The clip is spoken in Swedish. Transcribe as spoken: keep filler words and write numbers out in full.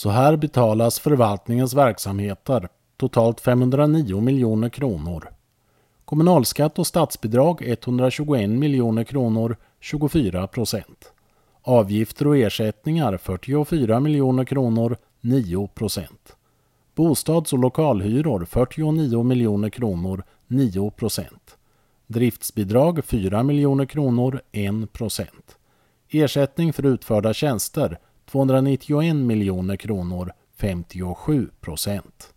Så här betalas förvaltningens verksamheter, totalt femhundranio miljoner kronor. Kommunalskatt och statsbidrag etthundratjugoen miljoner kronor, tjugofyra procent. Avgifter och ersättningar fyrtiofyra miljoner kronor, nio procent. Bostads- och lokalhyror fyrtionio miljoner kronor, nio procent. Driftsbidrag fyra miljoner kronor, ett procent. Ersättning för utförda tjänster tvåhundranittioen miljoner kronor, femtiosju procent.